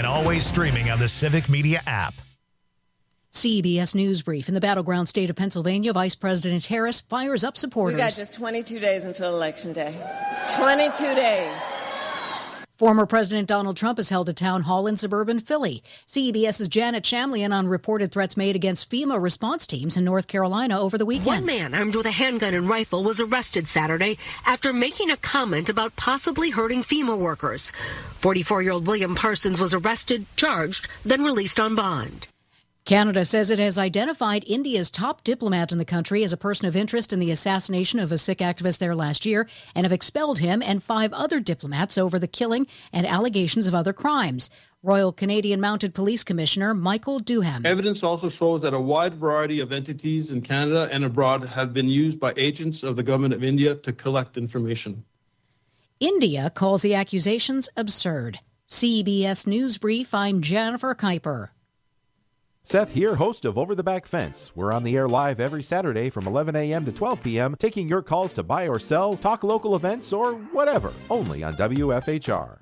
and always streaming on the Civic Media app. CBS News Brief. In the battleground state of Pennsylvania, Vice President Harris fires up supporters. We got just 22 days until Election Day. 22 days. Former President Donald Trump has held a town hall in suburban Philly. CBS's Janet Shamlian on reported threats made against FEMA response teams in North Carolina over the weekend. One man armed with a handgun and rifle was arrested Saturday after making a comment about possibly hurting FEMA workers. 44-year-old William Parsons was arrested, charged, then released on bond. Canada says it has identified India's top diplomat in the country as a person of interest in the assassination of a Sikh activist there last year and have expelled him and 5 other diplomats over the killing and allegations of other crimes. Royal Canadian Mounted Police Commissioner Michael Duham. Evidence also shows that a wide variety of entities in Canada and abroad have been used by agents of the government of India to collect information. India calls the accusations absurd. CBS News Brief, I'm Jennifer Kuiper. Seth here, host of Over the Back Fence. We're on the air live every Saturday from 11 a.m. to 12 p.m., taking your calls to buy or sell, talk local events, or whatever, only on WFHR.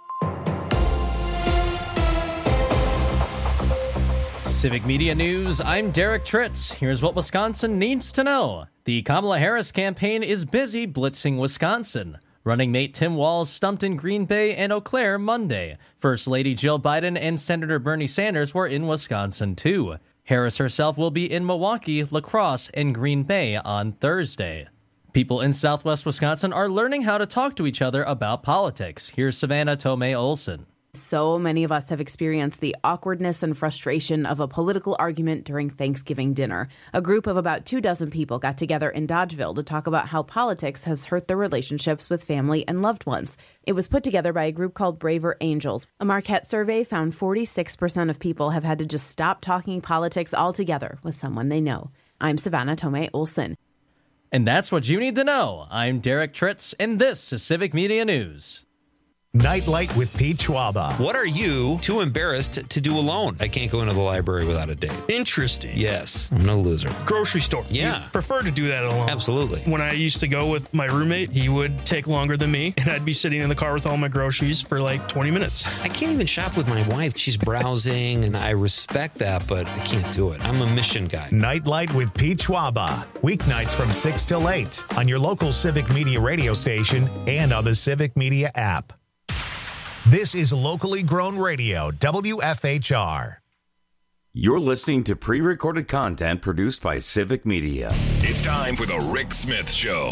Civic Media News, I'm Derek Tritz. Here's what Wisconsin needs to know. The Kamala Harris campaign is busy blitzing Wisconsin. Running mate Tim Walz stumped in Green Bay and Eau Claire Monday. First Lady Jill Biden and Senator Bernie Sanders were in Wisconsin, too. Harris herself will be in Milwaukee, La Crosse, and Green Bay on Thursday. People in southwest Wisconsin are learning how to talk to each other about politics. Here's Savannah Tomei Olson. So many of us have experienced the awkwardness and frustration of a political argument during Thanksgiving dinner. A group of about 24 people got together in Dodgeville to talk about how politics has hurt their relationships with family and loved ones. It was put together by a group called Braver Angels. A Marquette survey found 46% of people have had to just stop talking politics altogether with someone they know. I'm Savannah Tomei Olson. And that's what you need to know. I'm Derek Tritz, and this is Civic Media News. Nightlight with Pete Schwaba. What are you too embarrassed to do alone? I can't go into the library without a date. Interesting. Yes, I'm no loser. Grocery store. Yeah. You prefer to do that alone. Absolutely. When I used to go with my roommate, he would take longer than me, and I'd be sitting in the car with all my groceries for like 20 minutes. I can't even shop with my wife. She's browsing, and I respect that, but I can't do it. I'm a mission guy. Nightlight with Pete Schwaba. Weeknights from 6 till 8 on your local Civic Media radio station and on the Civic Media app. This is locally grown radio, WFHR. You're listening to pre-recorded content produced by Civic Media. It's time for the Rick Smith Show.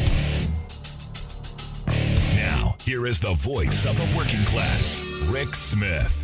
Now, here is the voice of the working class, Rick Smith.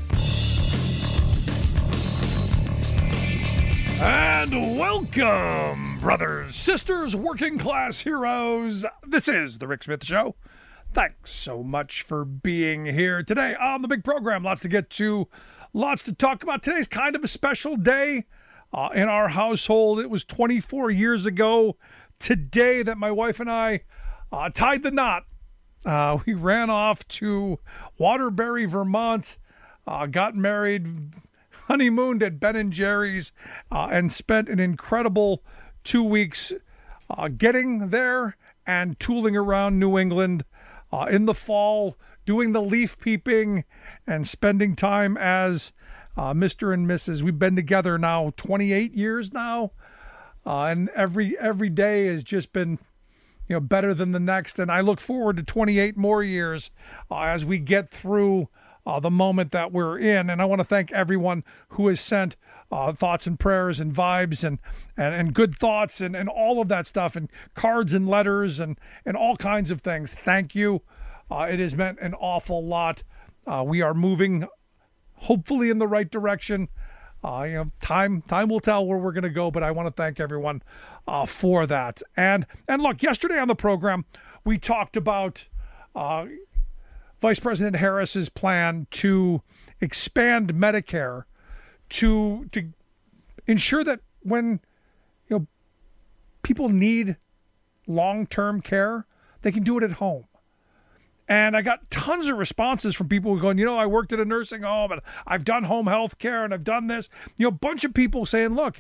And welcome, brothers, sisters, working class heroes. This is the Rick Smith Show. Thanks so much for being here today on the big program. Lots to get to, lots to talk about. Today's kind of a special day in our household. It was 24 years ago today that my wife and I tied the knot. We ran off to Waterbury, Vermont, got married, honeymooned at Ben & Jerry's, and spent an incredible 2 weeks getting there and tooling around New England in the fall, doing the leaf peeping and spending time as Mr. and Mrs. We've been together now 28 years now, and every day has just been better than the next. And I look forward to 28 more years as we get through the moment that we're in. And I want to thank everyone who has sent thoughts and prayers and vibes and good thoughts and all of that stuff, and cards and letters and all kinds of things. Thank you. It has meant an awful lot. We are moving hopefully in the right direction. Time will tell where we're going to go, but I want to thank everyone for that. And look, yesterday on the program, we talked about Vice President Harris's plan to expand Medicare to ensure that when people need long-term care, they can do it at home. And I got tons of responses from people who are going, I worked at a nursing home and I've done home health care and I've done this. A bunch of people saying, look,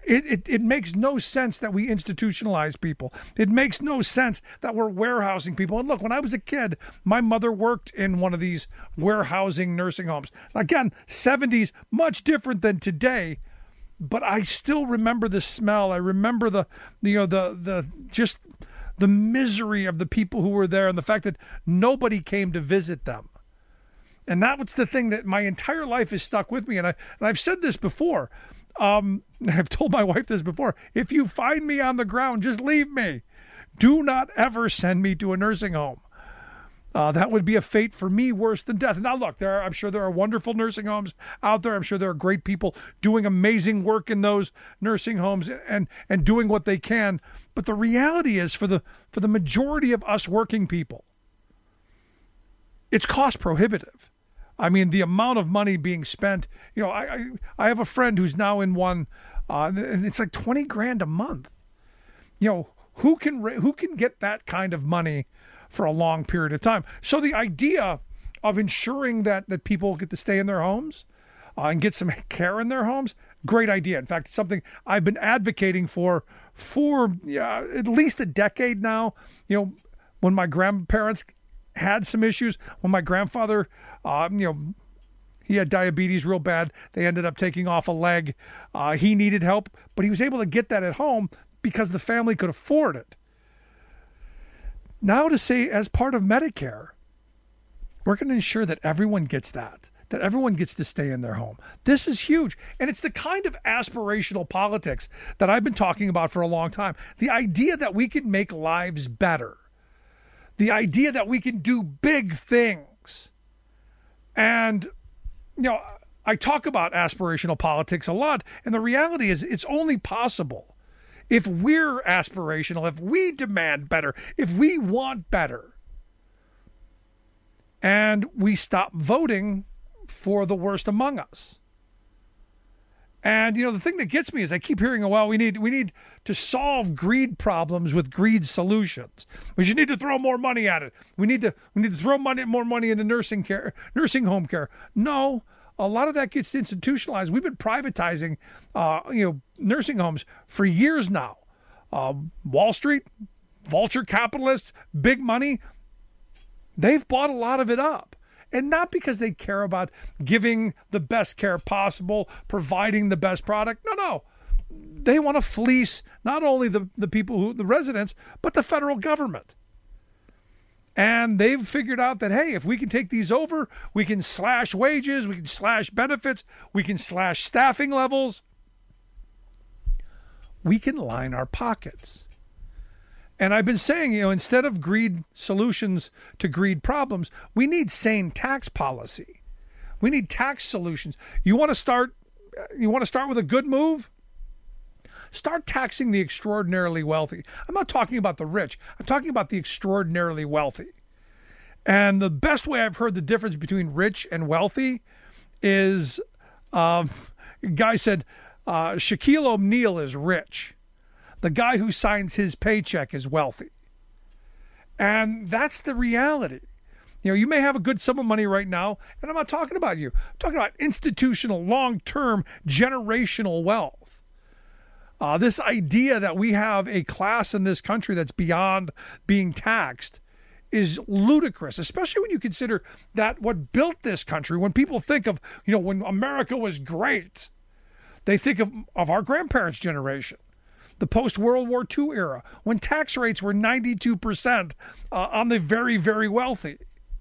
It makes no sense that we institutionalize people. It makes no sense that we're warehousing people. And look, when I was a kid, my mother worked in one of these warehousing nursing homes. Again, 70s, much different than today, but I still remember the smell. I remember the misery of the people who were there and the fact that nobody came to visit them. And that was the thing that my entire life has stuck with me. And I've said this before. I've told my wife this before. If you find me on the ground, just leave me. Do not ever send me to a nursing home. That would be a fate for me worse than death. Now, look, I'm sure there are wonderful nursing homes out there. I'm sure there are great people doing amazing work in those nursing homes and doing what they can. But the reality is, for the majority of us working people, it's cost prohibitive. I mean, the amount of money being spent, I have a friend who's now in one, and it's like $20,000 a month. Who can get that kind of money for a long period of time? So the idea of ensuring that people get to stay in their homes and get some care in their homes, great idea. In fact, it's something I've been advocating for at least a decade now. When my grandparents had some issues, when my grandfather, he had diabetes real bad. They ended up taking off a leg. He needed help, but he was able to get that at home because the family could afford it. Now to say, as part of Medicare, we're going to ensure that everyone gets that everyone gets to stay in their home. This is huge. And it's the kind of aspirational politics that I've been talking about for a long time. The idea that we can make lives better. The idea that we can do big things. And, I talk about aspirational politics a lot, and the reality is it's only possible if we're aspirational, if we demand better, if we want better, and we stop voting for the worst among us. And, the thing that gets me is I keep hearing, well, we need to solve greed problems with greed solutions. We should need to throw more money at it. We need to throw more money into nursing home care. No, a lot of that gets institutionalized. We've been privatizing, nursing homes for years now. Wall Street, vulture capitalists, big money, they've bought a lot of it up. And not because they care about giving the best care possible, providing the best product. No. They want to fleece not only the people, the residents, but the federal government. And they've figured out that, hey, if we can take these over, we can slash wages, we can slash benefits, we can slash staffing levels. We can line our pockets. And I've been saying, instead of greed solutions to greed problems, we need sane tax policy. We need tax solutions. You want to start with a good move? Start taxing the extraordinarily wealthy. I'm not talking about the rich. I'm talking about the extraordinarily wealthy. And the best way I've heard the difference between rich and wealthy is, a guy said, Shaquille O'Neal is rich. The guy who signs his paycheck is wealthy. And that's the reality. You may have a good sum of money right now, and I'm not talking about you. I'm talking about institutional, long-term, generational wealth. This idea that we have a class in this country that's beyond being taxed is ludicrous, especially when you consider that what built this country, when people think of, when America was great, they think of our grandparents' generation. The post-World War II era, when tax rates were 92% on the very, very wealthy.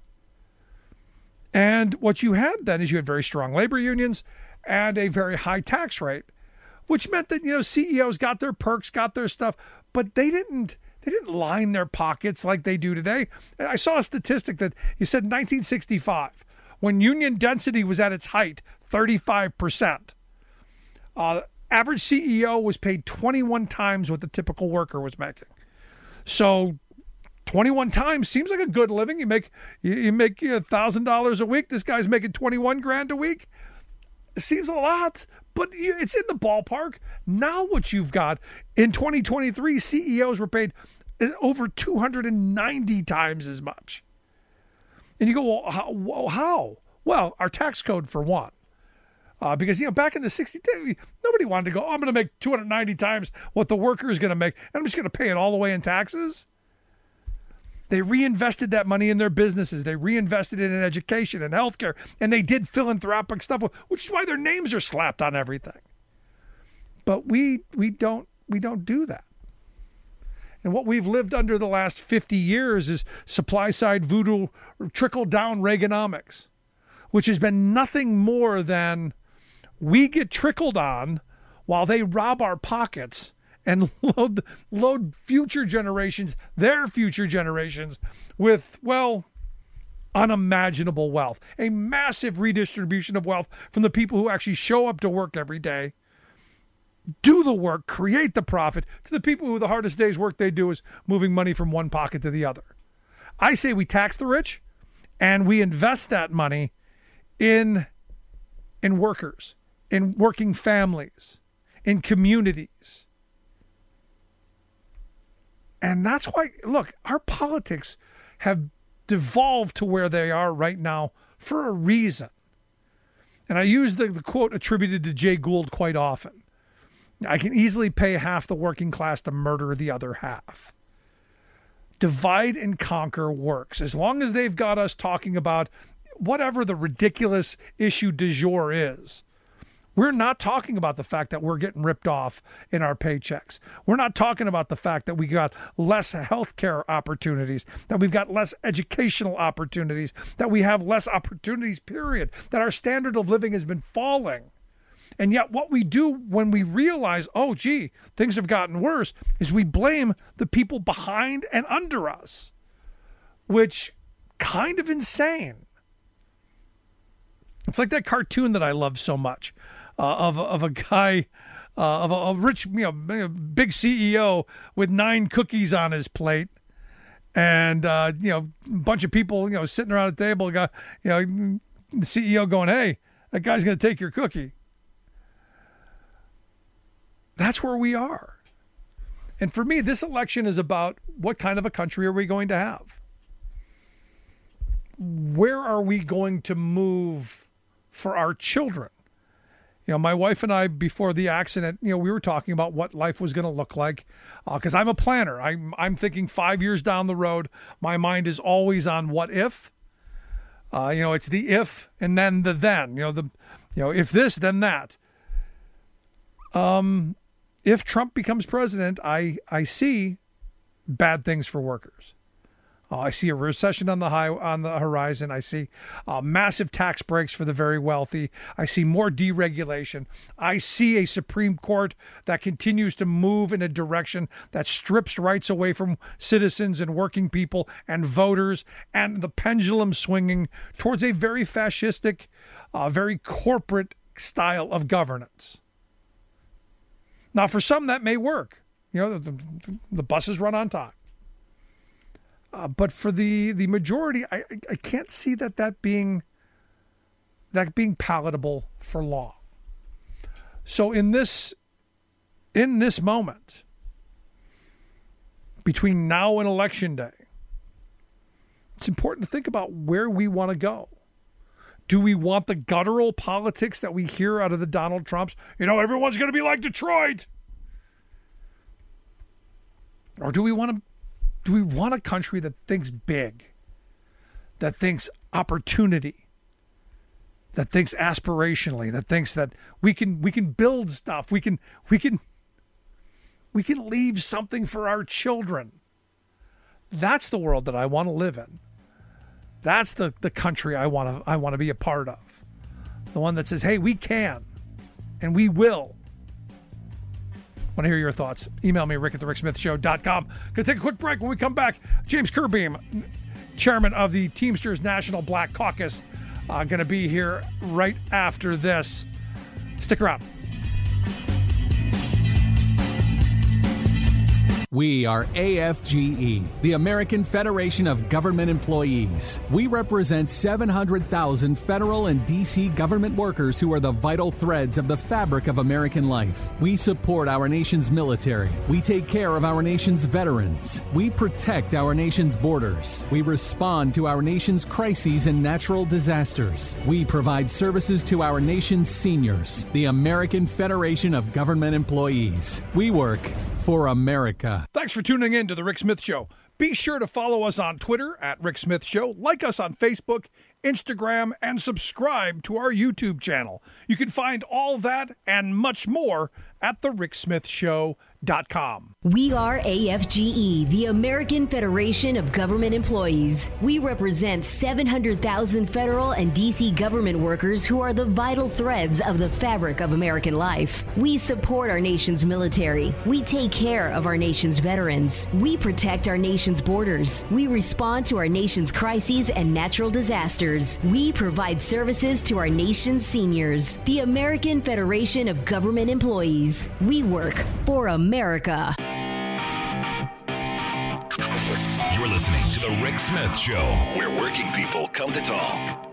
And what you had then is you had very strong labor unions and a very high tax rate, which meant that, CEOs got their perks, got their stuff, but they didn't line their pockets like they do today. I saw a statistic that you said in 1965, when union density was at its height, 35%. Average CEO was paid 21 times what the typical worker was making. So 21 times seems like a good living. You make $1,000 a week. This guy's making $21,000 a week. It seems a lot, but it's in the ballpark. Now what you've got in 2023, CEOs were paid over 290 times as much. And you go, well, how? Well, our tax code for one. Because, back in the 60s, nobody wanted to go, I'm going to make 290 times what the worker is going to make, and I'm just going to pay it all the way in taxes. They reinvested that money in their businesses. They reinvested it in education and healthcare, and they did philanthropic stuff, which is why their names are slapped on everything. But we don't do that. And what we've lived under the last 50 years is supply-side voodoo, trickle-down Reaganomics, which has been nothing more than we get trickled on while they rob our pockets and load future generations, their future generations, with, unimaginable wealth. A massive redistribution of wealth from the people who actually show up to work every day, do the work, create the profit, to the people who the hardest day's work they do is moving money from one pocket to the other. I say we tax the rich and we invest that money in workers, in working families, in communities. And that's why, look, our politics have devolved to where they are right now for a reason. And I use the quote attributed to Jay Gould quite often. I can easily pay half the working class to murder the other half. Divide and conquer works. As long as they've got us talking about whatever the ridiculous issue du jour is, we're not talking about the fact that we're getting ripped off in our paychecks. We're not talking about the fact that we got less healthcare opportunities, that we've got less educational opportunities, that we have less opportunities, period, that our standard of living has been falling. And yet what we do when we realize, oh, gee, things have gotten worse, is we blame the people behind and under us, which kind of insane. It's like that cartoon that I love so much of a guy, of a rich, big CEO with 9 cookies on his plate. And, a bunch of people, sitting around a table, the CEO going, hey, that guy's going to take your cookie. That's where we are. And for me, this election is about what kind of a country are we going to have? Where are we going to move for our children? My wife and I, before the accident, we were talking about what life was going to look like. Because I'm a planner. I'm thinking 5 years down the road. My mind is always on what if. It's the if and then the then. If this, then that. If Trump becomes president, I see bad things for workers. I see a recession on the horizon. I see massive tax breaks for the very wealthy. I see more deregulation. I see a Supreme Court that continues to move in a direction that strips rights away from citizens and working people and voters, and the pendulum swinging towards a very fascistic, very corporate style of governance. Now, for some, that may work. The buses run on time. But for the majority, I can't see that being palatable for long. So in this moment, between now and Election Day, it's important to think about where we want to go. Do we want the guttural politics that we hear out of the Donald Trumps? Everyone's going to be like Detroit. Or do we want a country that thinks big, that thinks opportunity, that thinks aspirationally, that thinks that we can build stuff, we can leave something for our children? That's the world that I want to live in. That's the country I want to be a part of. The one that says, hey, we can and we will. I want to hear your thoughts. Email me, rick@thericksmithshow.com. Going to take a quick break. When we come back, James Kerbeam, chairman of the Teamsters National Black Caucus, going to be here right after this. Stick around. We are AFGE, the American Federation of Government Employees. We represent 700,000 federal and D.C. government workers who are the vital threads of the fabric of American life. We support our nation's military. We take care of our nation's veterans. We protect our nation's borders. We respond to our nation's crises and natural disasters. We provide services to our nation's seniors. The American Federation of Government Employees. We work for America. Thanks for tuning in to The Rick Smith Show. Be sure to follow us on Twitter at Rick Smith Show, like us on Facebook, Instagram, and subscribe to our YouTube channel. You can find all that and much more at thericksmithshow.com. We are AFGE, the American Federation of Government Employees. We represent 700,000 federal and D.C. government workers who are the vital threads of the fabric of American life. We support our nation's military. We take care of our nation's veterans. We protect our nation's borders. We respond to our nation's crises and natural disasters. We provide services to our nation's seniors. The American Federation of Government Employees. We work for America. You're listening to The Rick Smith Show, where working people come to talk.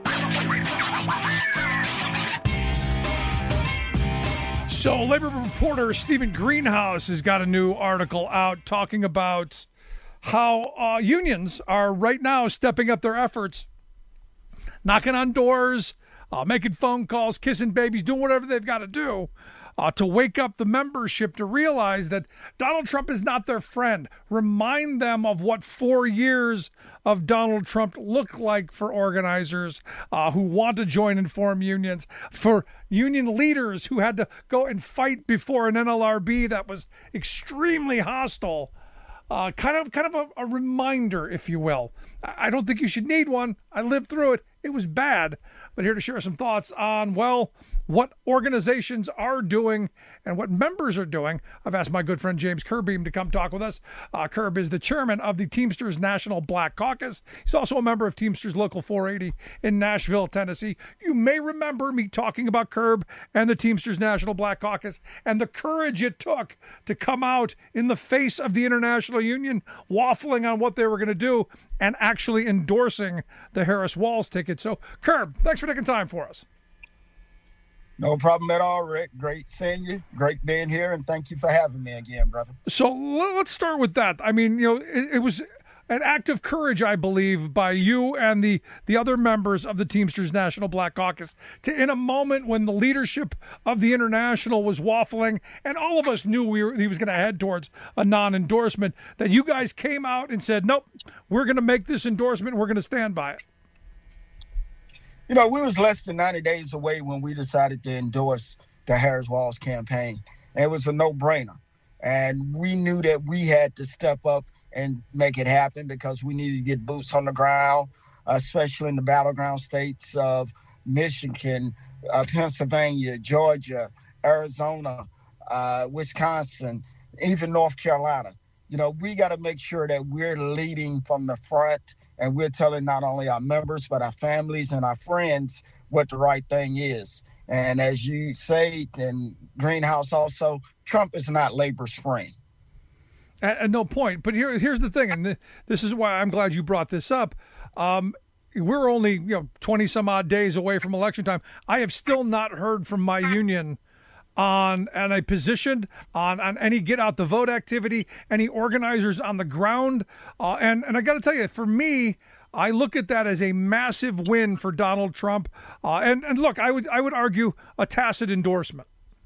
So, labor reporter Stephen Greenhouse has got a new article out talking about how unions are right now stepping up their efforts, knocking on doors, making phone calls, kissing babies, doing whatever they've got to do to wake up the membership to realize that Donald Trump is not their friend. Remind them of what 4 years of Donald Trump looked like for organizers who want to join and form unions, for union leaders who had to go and fight before an NLRB that was extremely hostile. Kind of a reminder, if you will. I don't think you should need one. I lived through it. It was bad. But here to share some thoughts on, well, what organizations are doing and what members are doing. I've asked my good friend James Curbeam to come talk with us. Curb is the chairman of the Teamsters National Black Caucus. He's also a member of Teamsters Local 480 in Nashville, Tennessee. You may remember me talking about Curb and the Teamsters National Black Caucus and the courage it took to come out in the face of the International Union, waffling on what they were going to do and actually endorsing the Harris-Walz ticket. So, Curb, thanks for taking time for us. No problem at all, Rick. Great seeing you. Great being here, and thank you for having me again, brother. So let's start with that. I mean, it was an act of courage, I believe, by you and the other members of the Teamsters National Black Caucus to, in a moment when the leadership of the International was waffling and all of us knew he was going to head towards a non-endorsement, that you guys came out and said, nope, we're going to make this endorsement and we're going to stand by it. We was less than 90 days away when we decided to endorse the Harris-Walz campaign. And it was a no-brainer. And we knew that we had to step up and make it happen because we needed to get boots on the ground, especially in the battleground states of Michigan, Pennsylvania, Georgia, Arizona, Wisconsin, even North Carolina. We got to make sure that we're leading from the front and we're telling not only our members, but our families and our friends what the right thing is. And as you say, and Greenhouse also, Trump is not labor's friend. At no point. But here's the thing, and this is why I'm glad you brought this up. We're only 20 some odd days away from election time. I have still not heard from my union on a position on any get out the vote activity, any organizers on the ground. And I got to tell you, for me, I look at that as a massive win for Donald Trump. And look, I would argue a tacit endorsement.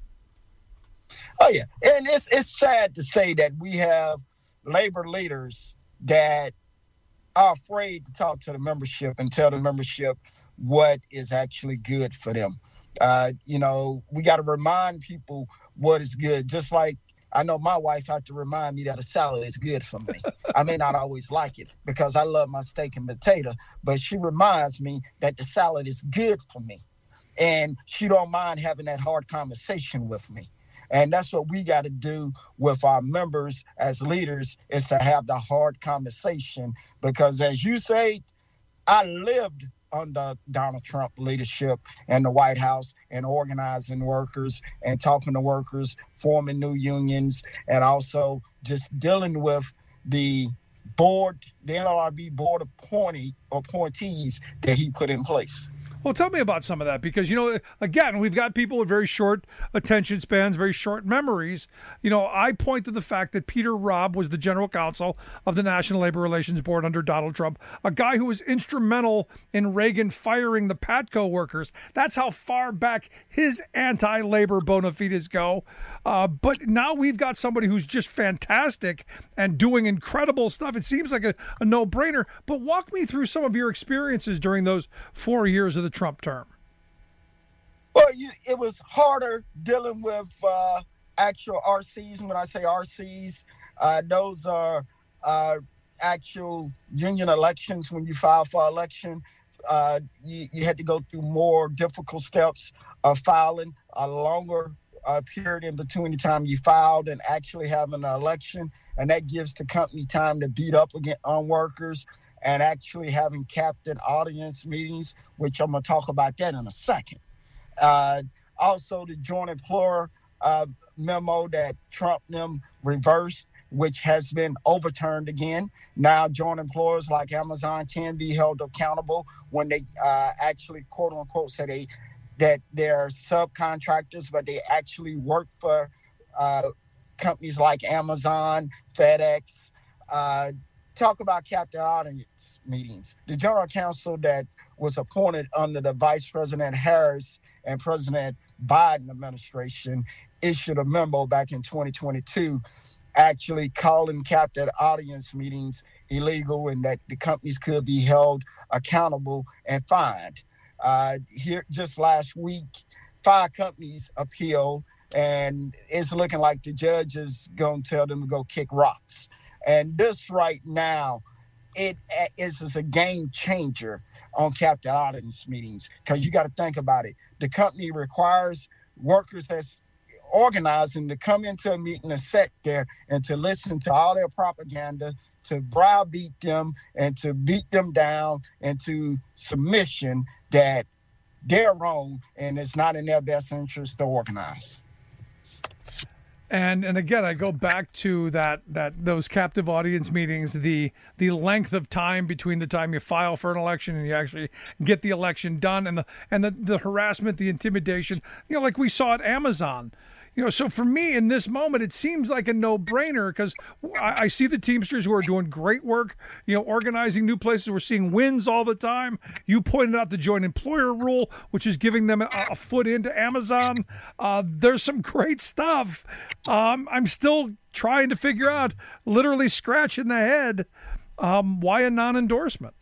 Oh, yeah. And it's sad to say that we have labor leaders that are afraid to talk to the membership and tell the membership what is actually good for them. We got to remind people what is good. Just like I know my wife had to remind me that a salad is good for me. I may not always like it because I love my steak and potato, but she reminds me that the salad is good for me. And she don't mind having that hard conversation with me. And that's what we got to do with our members as leaders, is to have the hard conversation. Because as you say, I lived under Donald Trump leadership and the White House, and organizing workers and talking to workers, forming new unions, and also just dealing with the NLRB board appointees that he put in place. Well, tell me about some of that, because, again, we've got people with very short attention spans, very short memories. I point to the fact that Peter Robb was the general counsel of the National Labor Relations Board under Donald Trump, a guy who was instrumental in Reagan firing the PATCO workers. That's how far back his anti-labor bona fides go. But now we've got somebody who's just fantastic and doing incredible stuff. It seems like a no-brainer. But walk me through some of your experiences during those 4 years of the Trump term. Well, it was harder dealing with actual RCs. When I say RCs, those are actual union elections. When you file for election, you had to go through more difficult steps of filing, a longer period in between the time you filed and actually having an election. And that gives the company time to beat up on workers, and actually having captive audience meetings, which I'm going to talk about that in a second. Also, the joint employer memo that Trump them reversed, which has been overturned again. Now, joint employers like Amazon can be held accountable when they actually, quote unquote, say that they're subcontractors, but they actually work for companies like Amazon, FedEx. Talk about captive audience meetings. The general counsel that was appointed under the Vice President Harris and President Biden administration issued a memo back in 2022 actually calling captive audience meetings illegal, and that the companies could be held accountable and fined. Here, just last week, 5 companies appealed, and it's looking like the judge is going to tell them to go kick rocks. And this right now, it is a game changer on captive audience meetings, because you got to think about it. The company requires workers that's organizing to come into a meeting and sit there and to listen to all their propaganda, to browbeat them and to beat them down into submission that they're wrong and it's not in their best interest to organize. And again, I go back to those captive audience meetings, the length of time between the time you file for an election and you actually get the election done, and the harassment, the intimidation, like we saw at Amazon. So for me in this moment, it seems like a no-brainer, because I see the Teamsters who are doing great work, organizing new places. We're seeing wins all the time. You pointed out the joint employer rule, which is giving them a foot into Amazon. There's some great stuff. I'm still trying to figure out, literally scratching the head, why a non-endorsement?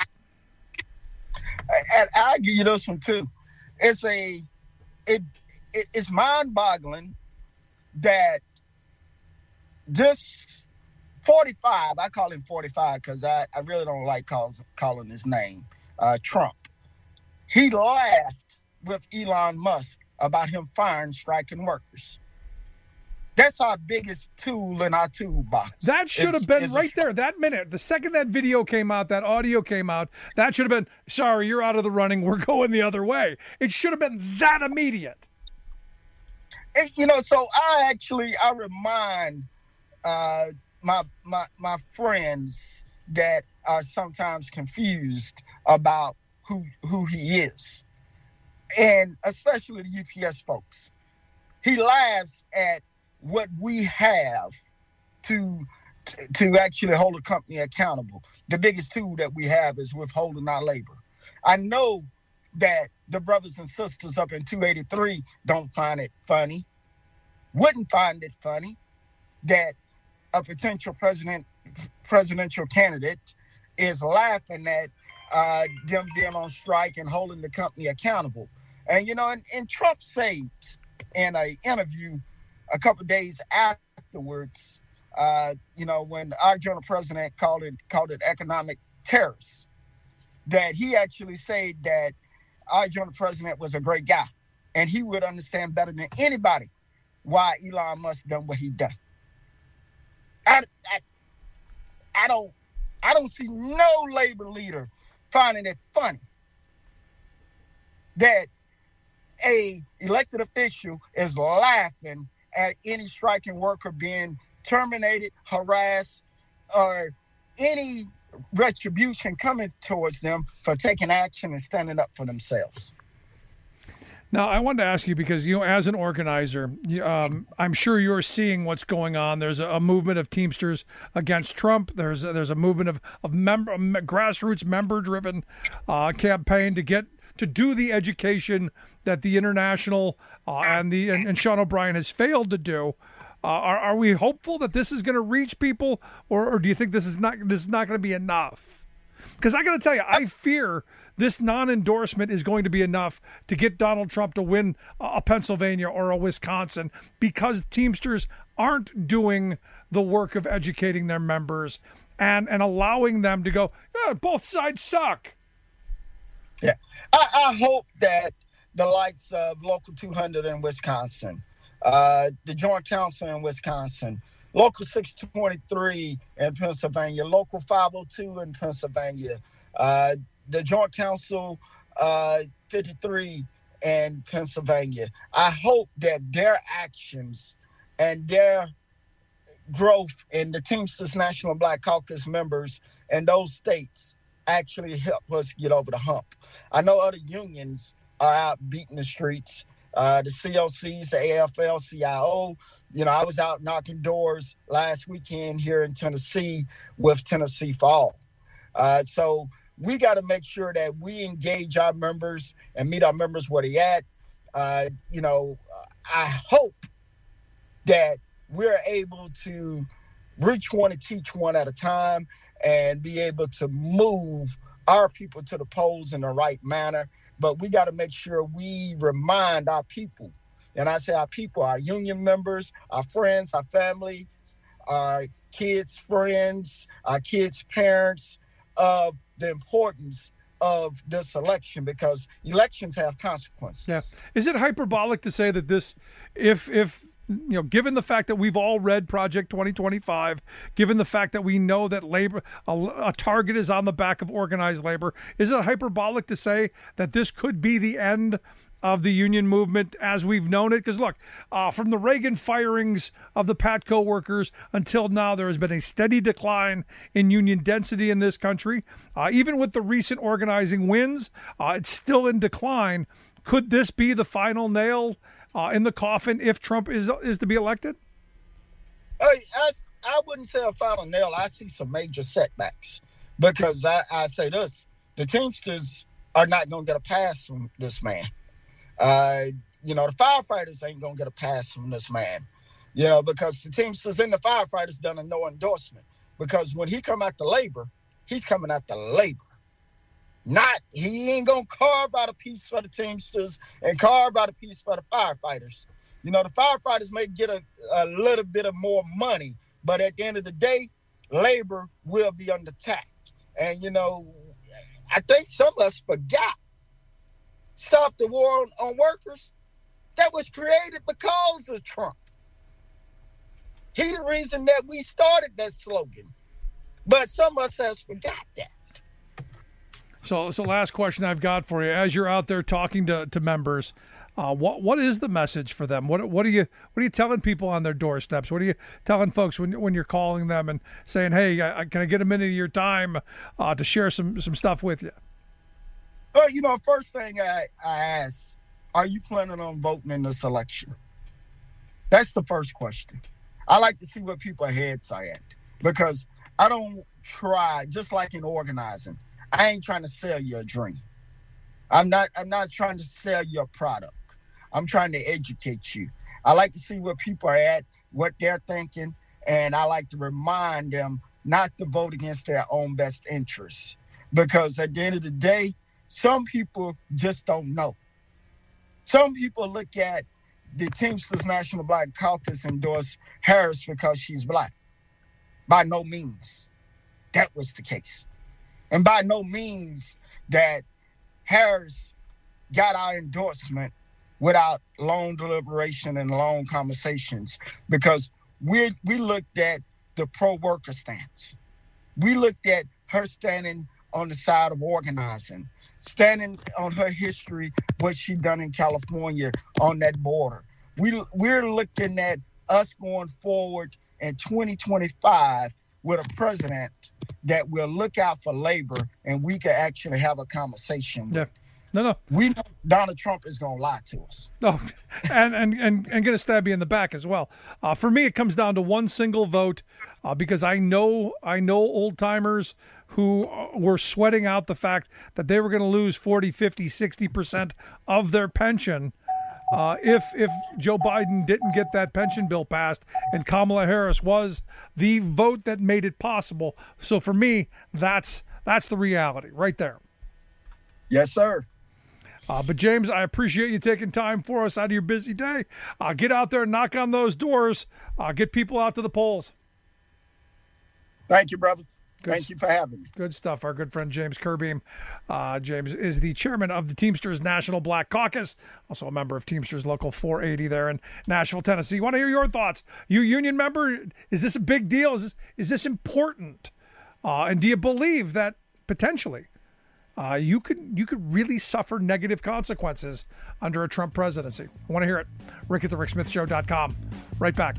And I give you this one too. It's mind-boggling that this 45, I call him 45 because I really don't like calling his name, Trump. He laughed with Elon Musk about him firing striking workers. That's our biggest tool in our toolbox. That should have been right there, that minute. The second that video came out, that audio came out, that should have been, sorry, you're out of the running, we're going the other way. It should have been that immediate. So I remind my friends that are sometimes confused about who he is, and especially the UPS folks. He laughs at what we have to actually hold a company accountable. The biggest tool that we have is withholding our labor. I know that the brothers and sisters up in 283 don't find it funny, wouldn't find it funny that a potential presidential candidate is laughing at them being on strike and holding the company accountable. And, and Trump said in an interview a couple of days afterwards, when our general president called it economic terrorists, that he actually said that our general president was a great guy, and he would understand better than anybody why Elon Musk done what he done. I don't see no labor leader finding it funny that a elected official is laughing at any striking worker being terminated, harassed, or any retribution coming towards them for taking action and standing up for themselves. Now, I wanted to ask you because, as an organizer, I'm sure you're seeing what's going on. There's a movement of Teamsters against Trump. There's a movement of grassroots member-driven campaign to do the education that the International and Sean O'Brien has failed to do. Are we hopeful that this is going to reach people, or do you think this is not going to be enough? Because I got to tell you, I fear this non-endorsement is going to be enough to get Donald Trump to win a Pennsylvania or a Wisconsin, because Teamsters aren't doing the work of educating their members and allowing them to go, yeah, both sides suck. Yeah, I hope that the likes of Local 200 in Wisconsin, the Joint Council in Wisconsin, Local 623 in Pennsylvania, Local 502 in Pennsylvania, the Joint Council 53 in Pennsylvania. I hope that their actions and their growth in the Teamsters National Black Caucus members in those states actually help us get over the hump. I know other unions are out beating the streets. The CLCs, the AFL-CIO. I was out knocking doors last weekend here in Tennessee with Tennessee for All. So we got to make sure that we engage our members and meet our members where they at. I hope that we're able to reach one and teach one at a time and be able to move our people to the polls in the right manner. But we got to make sure we remind our people, and I say our people, our union members, our friends, our family, our kids' friends, our kids' parents, of the importance of this election, because elections have consequences. Yeah. Is it hyperbolic to say that this, if given the fact that we've all read Project 2025, given the fact that we know that labor, a target is on the back of organized labor, is it hyperbolic to say that this could be the end of the union movement as we've known it? Because look, from the Reagan firings of the PATCO workers until now, there has been a steady decline in union density in this country. Even with the recent organizing wins, it's still in decline. Could this be the final nail in the coffin if Trump is to be elected? I wouldn't say a final nail. I see some major setbacks, because I say this: the Teamsters are not going to get a pass from this man. The firefighters ain't going to get a pass from this man, because the Teamsters and the firefighters done a no endorsement. Because when he come after labor, he's coming after labor. He ain't going to carve out a piece for the Teamsters and carve out a piece for the firefighters. The firefighters may get a little bit of more money, but at the end of the day, labor will be under attack. And, I think some of us forgot. Stop the war on workers. That was created because of Trump. He the reason that we started that slogan. But some of us has forgot that. So last question I've got for you. As you're out there talking to members, what is the message for them? What are you telling people on their doorsteps? What are you telling folks when you're calling them and saying, hey, can I get a minute of your time to share some stuff with you? First thing I ask, are you planning on voting in this election? That's the first question. I like to see what people's heads are at, because I don't try, just like in organizing, I ain't trying to sell you a dream. I'm not trying to sell you a product. I'm trying to educate you. I like to see where people are at, what they're thinking, and I like to remind them not to vote against their own best interests. Because at the end of the day, some people just don't know. Some people look at the Teamsters National Black Caucus endorse Harris because she's black. By no means that was the case. And by no means that Harris got our endorsement without long deliberation and long conversations, because we looked at the pro-worker stance. We looked at her standing on the side of organizing, standing on her history, what she done in California on that border. We're looking at us going forward in 2025 with a president that will look out for labor and we can actually have a conversation with. Yeah. No. We know Donald Trump is going to lie to us. No, and going to stab you in the back as well. For me, it comes down to one single vote because I know old timers who were sweating out the fact that they were going to lose 40, 50, 60% of their pension if Joe Biden didn't get that pension bill passed, and Kamala Harris was the vote that made it possible. So for me, that's the reality right there. Yes, sir. But James, I appreciate you taking time for us out of your busy day. Get out there and knock on those doors. Get people out to the polls. Thank you, brother. Thank you for having me. Good stuff. Our good friend James Kerbeam. James is the chairman of the Teamsters National Black Caucus, also a member of Teamsters Local 480 there in Nashville, Tennessee. Want to hear your thoughts? You union member, is this a big deal? Is this important? And do you believe that potentially you could really suffer negative consequences under a Trump presidency? I want to hear it. Rick at thericksmithshow.com. Right back.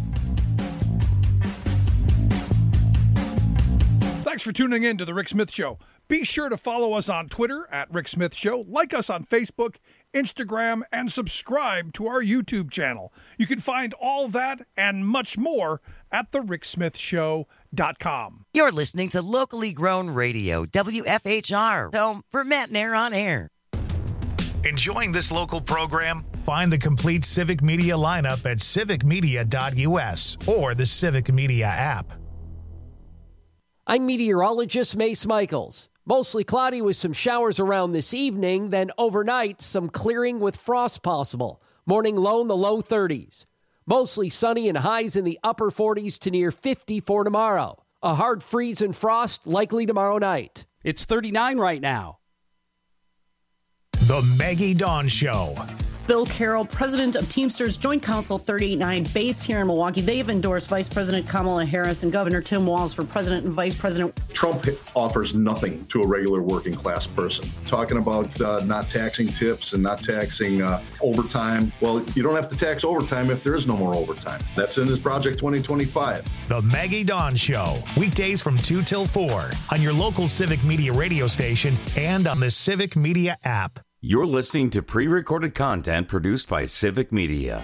Thanks for tuning in to The Rick Smith Show. Be sure to follow us on Twitter at Rick Smith Show, like us on Facebook, Instagram, and subscribe to our YouTube channel. You can find all that and much more at thericksmithshow.com. You're listening to locally grown radio, WFHR, home for Matt and Air on Air. Enjoying this local program? Find the complete Civic Media lineup at civicmedia.us or the Civic Media app. I'm meteorologist Mace Michaels. Mostly cloudy with some showers around this evening, then overnight some clearing with frost possible. Morning low in the low 30s. Mostly sunny and highs in the upper 40s to near 50 for tomorrow. A hard freeze and frost likely tomorrow night. It's 39 right now. The Maggie Dawn Show. Bill Carroll, president of Teamsters Joint Council 389, based here in Milwaukee. They've endorsed Vice President Kamala Harris and Governor Tim Walz for president and vice president. Trump offers nothing to a regular working class person. Talking about not taxing tips and not taxing overtime. Well, you don't have to tax overtime if there is no more overtime. That's in his Project 2025. The Maggie Dawn Show. Weekdays from 2 till 4 on your local Civic Media radio station and on the Civic Media app. You're listening to pre-recorded content produced by Civic Media.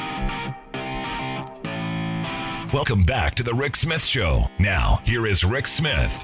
Welcome back to the Rick Smith Show. Now, here is Rick Smith.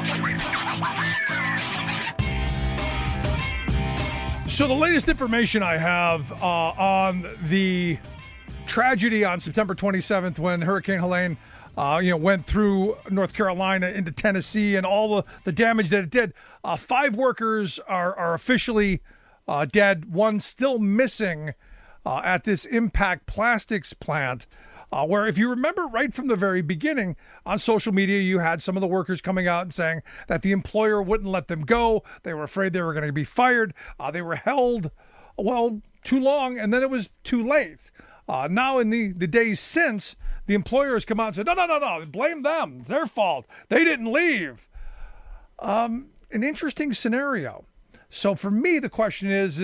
So the latest information I have on the tragedy on September 27th when Hurricane Helene went through North Carolina into Tennessee and all the damage that it did. 5 workers are officially dead. One still missing at this Impact Plastics plant, where, if you remember right from the very beginning, on social media, you had some of the workers coming out and saying that the employer wouldn't let them go. They were afraid they were going to be fired. They were held, too long, and then it was too late. Now, in the days since, the employer has come out and said, no, blame them. It's their fault. They didn't leave. An interesting scenario. So for me, the question is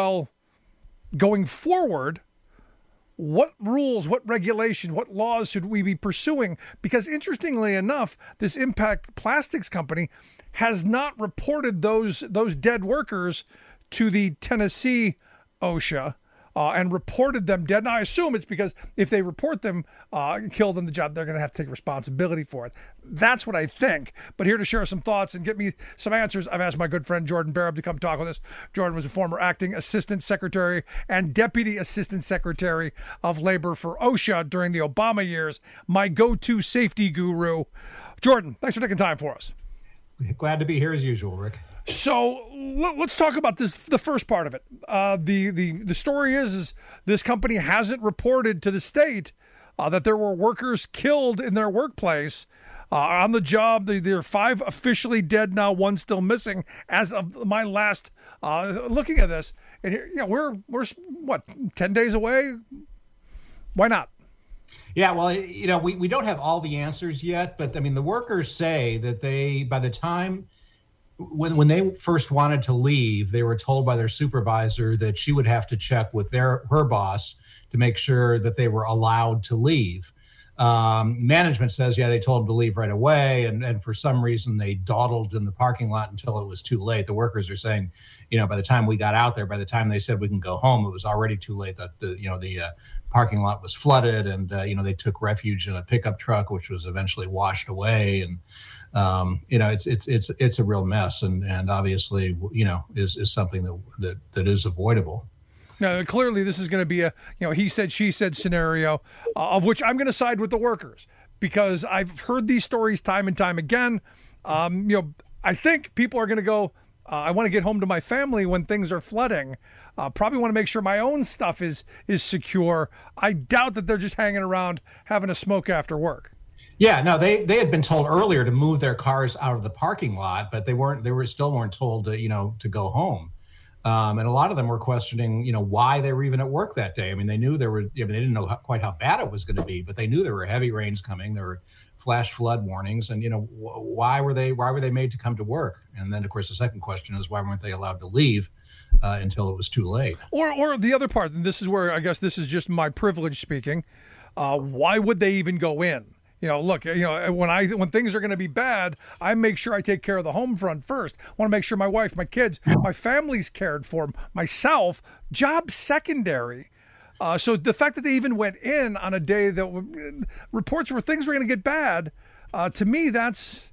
going forward, what rules, what regulation, what laws should we be pursuing? Because interestingly enough, this Impact Plastics company has not reported those dead workers to the Tennessee OSHA and reported them dead. Now, I assume it's because if they report them killed on the job, they're going to have to take responsibility for it. That's what I think. But here to share some thoughts and get me some answers, I've asked my good friend Jordan Barab to come talk with us. Jordan was a former acting assistant secretary and deputy assistant secretary of labor for OSHA during the Obama years. My go-to safety guru. Jordan, thanks for taking time for us. Glad to be here as usual, Rick. So let's talk about this. The first part of it. The story is this company hasn't reported to the state that there were workers killed in their workplace on the job. There are 5 officially dead now, 1 still missing as of my last looking at this. And here, we're what, 10 days away? Why not? Yeah, well, we don't have all the answers yet, but I mean, the workers say that by the time when they first wanted to leave, they were told by their supervisor that she would have to check with her boss to make sure that they were allowed to leave. Management says, they told them to leave right away. And for some reason, they dawdled in the parking lot until it was too late. The workers are saying, by the time we got out there, by the time they said we can go home, it was already too late. That the parking lot was flooded, and they took refuge in a pickup truck, which was eventually washed away. And it's a real mess, and obviously is something that is avoidable. Now, clearly, this is going to be a he said, she said scenario, of which I'm going to side with the workers, because I've heard these stories time and time again. I think people are going to go, I want to get home to my family when things are flooding. Probably want to make sure my own stuff is secure. I doubt that they're just hanging around having a smoke after work. Yeah, no, they had been told earlier to move their cars out of the parking lot, but they still weren't told to go home. And a lot of them were questioning, why they were even at work that day. I mean, they knew they didn't know quite how bad it was going to be, but they knew there were heavy rains coming. There were flash flood warnings, and why were they made to come to work? And then, of course, the second question is, why weren't they allowed to leave until it was too late? Or the other part, and this is where I guess this is just my privilege speaking. Why would they even go in? Look, when things are going to be bad, I make sure I take care of the home front first. I want to make sure my wife, my kids, my family's cared for, myself, job secondary. So the fact that they even went in on a day that reports where things were going to get bad, to me, that's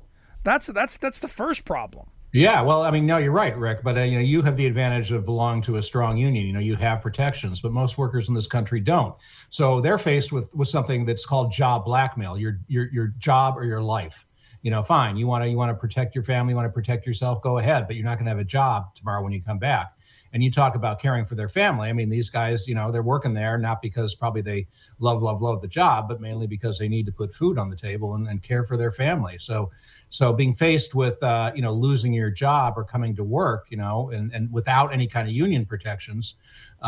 the first problem. Yeah, well, I mean, no, you're right, Rick. But you have the advantage of belonging to a strong union. You have protections, but most workers in this country don't. So they're faced with something that's called job blackmail. Your job or your life. Fine. You want to protect your family, you want to protect yourself. Go ahead, but you're not going to have a job tomorrow when you come back. And you talk about caring for their family. I mean, these guys, they're working there not because probably they love the job, but mainly because they need to put food on the table and care for their family. So being faced with, losing your job or coming to work, and without any kind of union protections,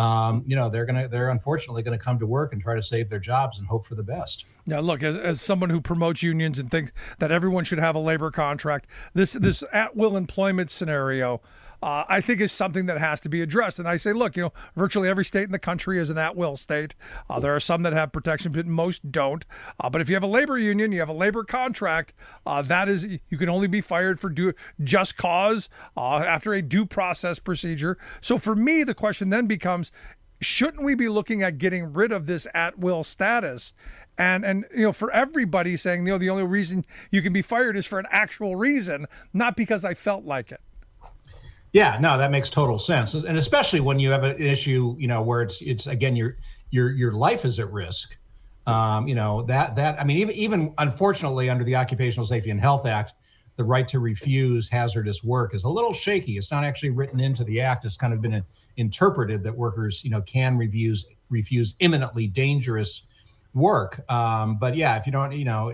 they're unfortunately going to come to work and try to save their jobs and hope for the best. Now, look, as someone who promotes unions and thinks that everyone should have a labor contract, this at-will employment scenario, I think is something that has to be addressed. And I say, look, virtually every state in the country is an at-will state. There are some that have protection, but most don't. But if you have a labor union, you have a labor contract, that is, you can only be fired for just cause after a due process procedure. So for me, the question then becomes, shouldn't we be looking at getting rid of this at-will status? And for everybody saying, the only reason you can be fired is for an actual reason, not because I felt like it. Yeah, no, that makes total sense, and especially when you have an issue, where it's again your life is at risk. I mean, even unfortunately under the Occupational Safety and Health Act, the right to refuse hazardous work is a little shaky. It's not actually written into the act. It's kind of been interpreted that workers, can refuse imminently dangerous work. But yeah, if you don't,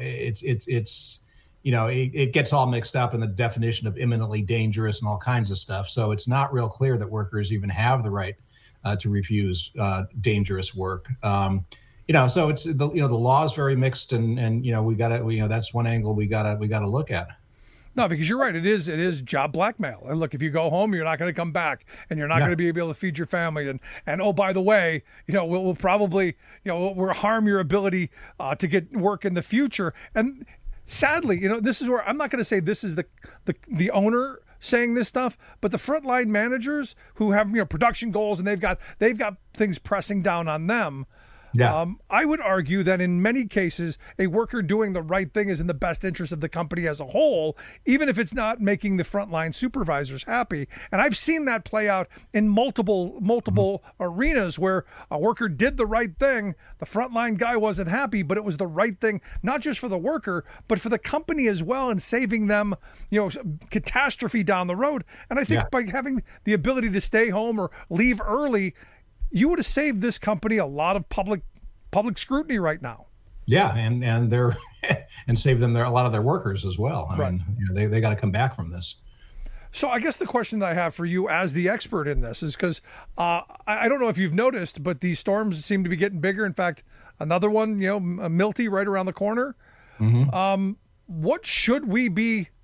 it gets all mixed up in the definition of imminently dangerous and all kinds of stuff. So it's not real clear that workers even have the right to refuse dangerous work. So it's the law is very mixed, and that's one angle we gotta look at. No, because you're right. It is job blackmail. And look, if you go home, you're not going to come back, and you're not going to be able to feed your family. And oh, by the way, we'll probably we'll harm your ability to get work in the future. And sadly, this is where I'm not going to say this is the owner saying this stuff, but the frontline managers who have production goals, and they've got things pressing down on them. Yeah. I would argue that in many cases, a worker doing the right thing is in the best interest of the company as a whole, even if it's not making the frontline supervisors happy. And I've seen that play out in multiple arenas where a worker did the right thing. The frontline guy wasn't happy, but it was the right thing, not just for the worker, but for the company as well, and saving them, catastrophe down the road. And I think by having the ability to stay home or leave early, you would have saved this company a lot of public scrutiny right now. Yeah, and they're and save them a lot of their workers as well. I mean, they got to come back from this. So I guess the question that I have for you as the expert in this is because I don't know if you've noticed, but these storms seem to be getting bigger. In fact, another one, Milty right around the corner. Mm-hmm. What should we be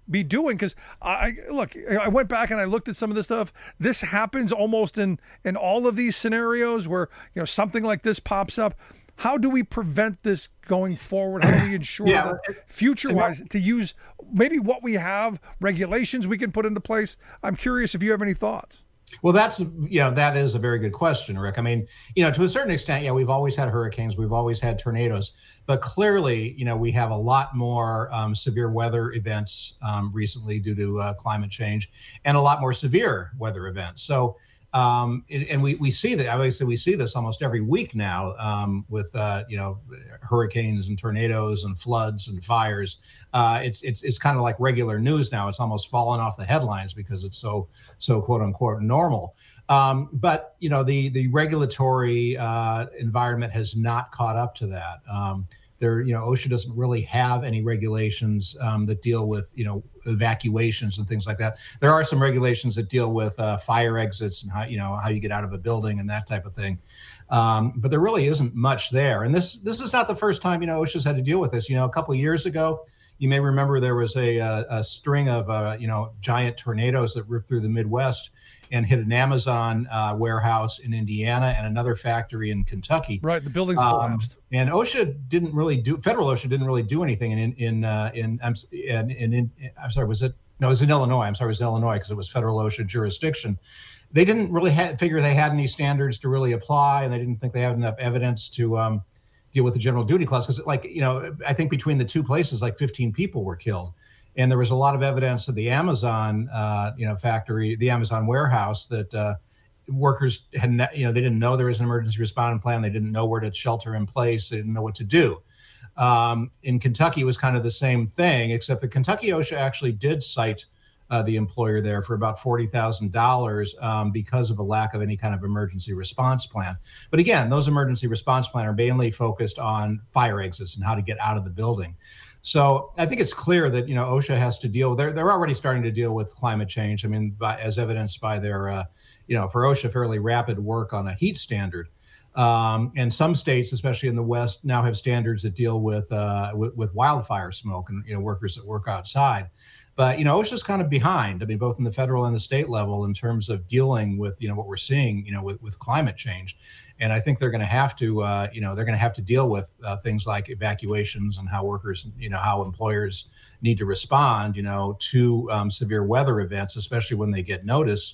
be doing? Because I went back and I looked at some of this stuff. This happens almost in all of these scenarios where something like this pops up. How do we prevent this going forward? How do we ensure that future-wise to use maybe what we have, regulations we can put into place? I'm curious if you have any thoughts. Well, that is a very good question, Rick. I mean, to a certain extent, we've always had hurricanes, we've always had tornadoes, but clearly, we have a lot more severe weather events recently due to climate change, and a lot more severe weather events. So, and we see that, obviously we see this almost every week now with hurricanes and tornadoes and floods and fires. It's kind of like regular news now. It's almost fallen off the headlines because it's so quote unquote normal. But the regulatory environment has not caught up to that. OSHA doesn't really have any regulations that deal with, evacuations and things like that. There are some regulations that deal with fire exits and how you get out of a building and that type of thing. But there really isn't much there. And this is not the first time, OSHA's had to deal with this. A couple of years ago, you may remember there was a string of, giant tornadoes that ripped through the Midwest and hit an Amazon warehouse in Indiana and another factory in Kentucky. Right, the buildings collapsed. And OSHA didn't really federal OSHA didn't really do anything in I'm sorry, was it? No, it was in Illinois. I'm sorry, it was in Illinois because it was federal OSHA jurisdiction. They didn't really figure they had any standards to really apply, and they didn't think they had enough evidence to deal with the general duty clause. Because, I think between the two places, 15 people were killed. And there was a lot of evidence that the Amazon, factory, the Amazon warehouse, that workers had, they didn't know there was an emergency response plan. They didn't know where to shelter in place. They didn't know what to do. In Kentucky, it was kind of the same thing, except that Kentucky OSHA actually did cite the employer there for about $40,000 because of a lack of any kind of emergency response plan. But again, those emergency response plans are mainly focused on fire exits and how to get out of the building. So I think it's clear that, OSHA has to deal. They're already starting to deal with climate change. I mean, as evidenced by their, for OSHA, fairly rapid work on a heat standard. And some states, especially in the West, now have standards that deal with wildfire smoke and, workers that work outside. But, OSHA's kind of behind, both in the federal and the state level in terms of dealing with, what we're seeing, with climate change. And I think they're going to have to, deal with things like evacuations and how workers, how employers need to respond, to severe weather events, especially when they get notice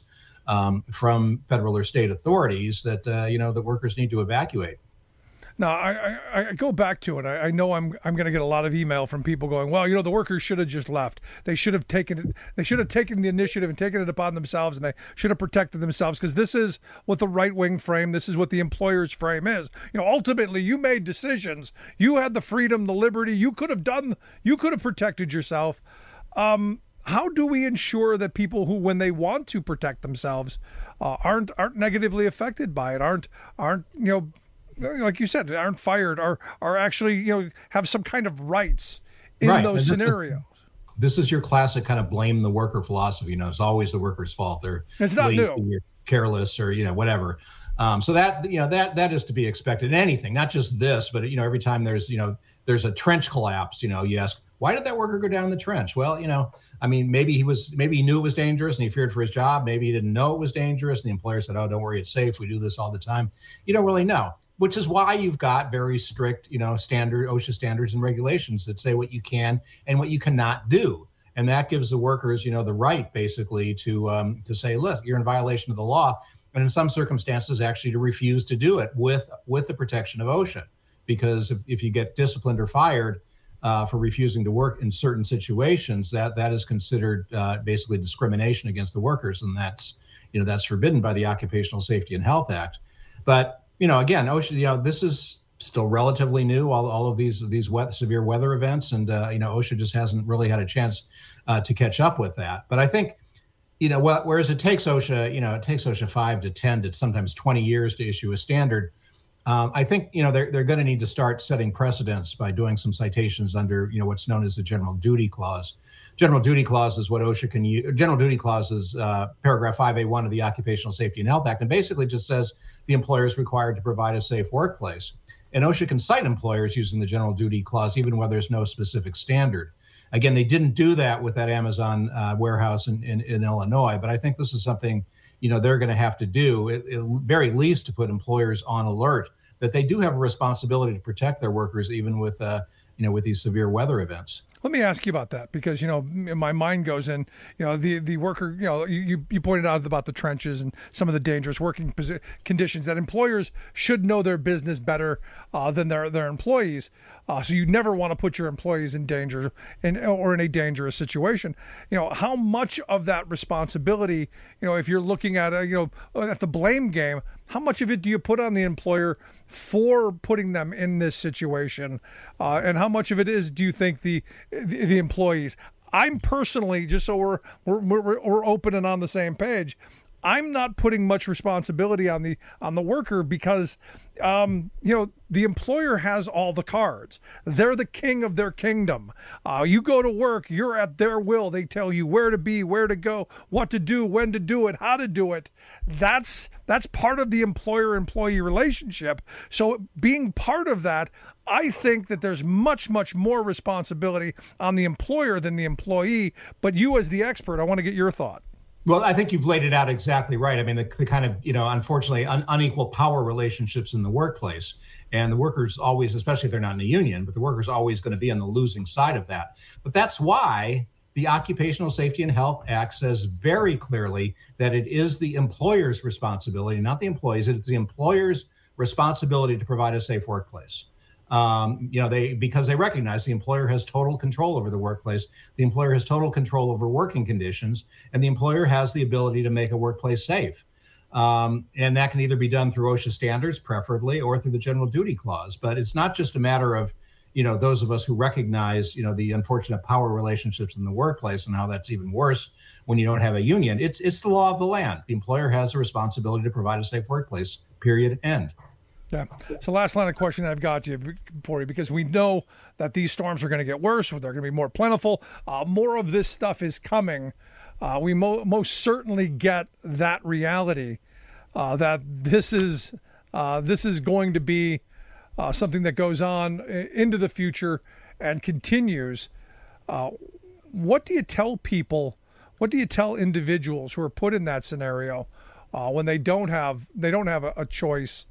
from federal or state authorities that, that workers need to evacuate. Now, I go back to it. I know I'm going to get a lot of email from people going, well, the workers should have just left. They should have taken it. They should have taken the initiative and taken it upon themselves, and they should have protected themselves, because this is what the right-wing frame, this is what the employer's frame is. Ultimately, you made decisions. You had the freedom, the liberty. You could have protected yourself. How do we ensure that people who, when they want to protect themselves, aren't negatively affected by it, aren't like you said, aren't fired, are actually, have some kind of rights in those scenarios? This is your classic kind of blame the worker philosophy. It's always the worker's fault. It's not lazy, new. Careless, or whatever. So that is to be expected in anything, not just this, but every time there's a trench collapse, you ask, why did that worker go down the trench? Well, maybe he knew it was dangerous and he feared for his job. Maybe he didn't know it was dangerous, and the employer said, "Oh, don't worry, it's safe. We do this all the time." You don't really know. Which is why you've got very strict, standard OSHA standards and regulations that say what you can and what you cannot do. And that gives the workers, the right basically to say, look, you're in violation of the law. And in some circumstances, actually to refuse to do it with the protection of OSHA. Because if you get disciplined or fired for refusing to work in certain situations, that is considered basically discrimination against the workers. And that's forbidden by the Occupational Safety and Health Act. But again, OSHA, this is still relatively new, all of these severe weather events, and OSHA just hasn't really had a chance to catch up with that. But I think, whereas it takes OSHA, it takes OSHA 5 to 10 to sometimes 20 years to issue a standard. I think, they're going to need to start setting precedents by doing some citations under, what's known as the General Duty Clause. General Duty Clause is what OSHA can use. General Duty Clause is paragraph 5A1 of the Occupational Safety and Health Act, and basically just says the employer is required to provide a safe workplace. And OSHA can cite employers using the General Duty Clause even where there's no specific standard. Again, they didn't do that with that Amazon warehouse in Illinois, but I think this is something, they're going to have to do, at very least, to put employers on alert that they do have a responsibility to protect their workers, even with these severe weather events. Let me ask you about that because, my mind goes in, the worker, you pointed out about the trenches and some of the dangerous working conditions that employers should know their business better than their employees. So you never want to put your employees in danger or in a dangerous situation. How much of that responsibility, if you're looking at, at the blame game, how much of it do you put on the employer for putting them in this situation? And how much of it do you think the employees? I'm personally, just so we're open and on the same page, I'm not putting much responsibility on the worker because the employer has all the cards. They're the king of their kingdom. You go to work, you're at their will. They tell you where to be, where to go, what to do, when to do it, how to do it. That's part of the employer-employee relationship. So being part of that, I think that there's much, much more responsibility on the employer than the employee. But you as the expert, I want to get your thought. Well, I think you've laid it out exactly right. I mean, the kind of, unfortunately, unequal power relationships in the workplace, and the workers always, especially if they're not in a union, but the workers always going to be on the losing side of that. But that's why the Occupational Safety and Health Act says very clearly that it is the employer's responsibility, not the employees. It's the employer's responsibility to provide a safe workplace. Because they recognize the employer has total control over the workplace. The employer has total control over working conditions, and the employer has the ability to make a workplace safe. And that can either be done through OSHA standards, preferably, or through the general duty clause. But it's not just a matter of, those of us who recognize, the unfortunate power relationships in the workplace and how that's even worse when you don't have a union. It's the law of the land. The employer has a responsibility to provide a safe workplace, period, end. Yeah. So last line of question I've got for you, because we know that these storms are going to get worse, or they're going to be more plentiful. More of this stuff is coming. We most certainly get that reality that this is going to be something that goes on into the future and continues. What do you tell people? What do you tell individuals who are put in that scenario when they don't have a choice?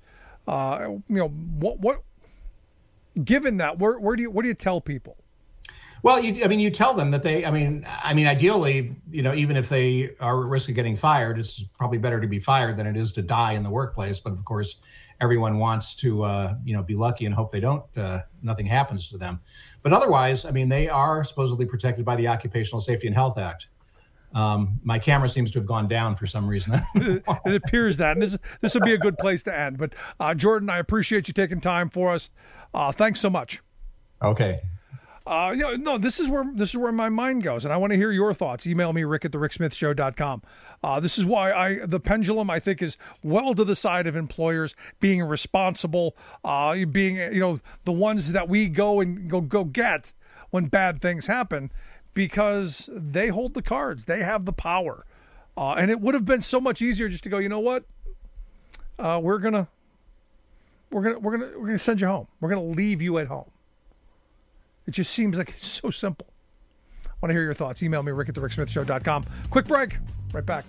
What given that, what do you tell people? Well, you tell them that ideally, even if they are at risk of getting fired, it's probably better to be fired than it is to die in the workplace. But of course, everyone wants to, be lucky and hope they don't, nothing happens to them. But otherwise, they are supposedly protected by the Occupational Safety and Health Act. My camera seems to have gone down for some reason. It appears that, and this will be a good place to end. But Jordan, I appreciate you taking time for us. Thanks so much. Okay. This is where my mind goes, and I want to hear your thoughts. Email me, rick@thericksmithshow.com. This is why the pendulum, I think, is well to the side of employers being responsible, being the ones that we go get when bad things happen, because they hold the cards, they have the power, and it would have been so much easier just to go, you know what, we're gonna send you home. We're gonna leave you at home. It just seems like it's so simple. I want to hear your thoughts. Email me, rick@thericksmithshow.com. Quick break. Right back.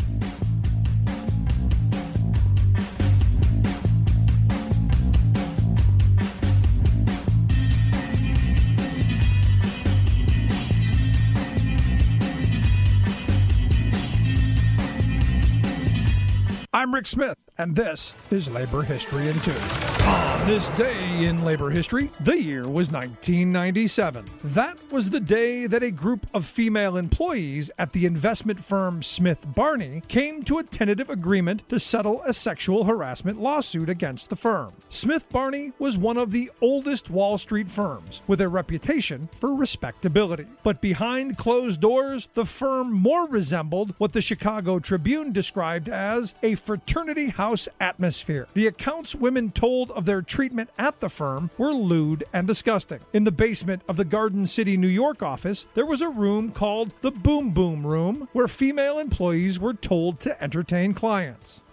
I'm Rick Smith, and this is Labor History in 2. On this day in labor history, the year was 1997. That was the day that a group of female employees at the investment firm Smith Barney came to a tentative agreement to settle a sexual harassment lawsuit against the firm. Smith Barney was one of the oldest Wall Street firms, with a reputation for respectability. But behind closed doors, the firm more resembled what the Chicago Tribune described as a fraternity house atmosphere. The accounts women told of their treatment at the firm were lewd and disgusting. In the basement of the Garden City, New York office, there was a room called the Boom Boom Room, where female employees were told to entertain clients.